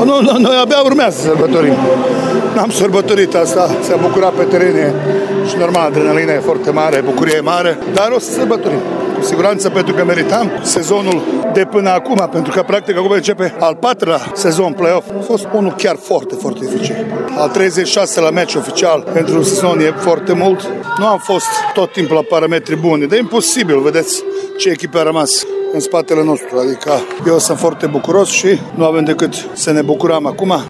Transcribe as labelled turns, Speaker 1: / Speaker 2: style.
Speaker 1: Nu, noi abia urmează să sărbătorim. N-am sărbătorit asta, s-a bucurat pe teren și normal, adrenalina e foarte mare, bucuria e mare, dar o să sărbătorim. Cu siguranță, pentru că meritam sezonul de până acum, pentru că practic acum începe al 4-lea sezon play-off. A fost unul chiar foarte, foarte dificil. Al 36-lea meci oficial pentru un sezon e foarte mult. Nu am fost tot timpul la parametri buni, dar e imposibil, vedeți ce echipă a rămas în spatele nostru. Adică eu sunt foarte bucuros și nu avem decât să ne bucurăm acum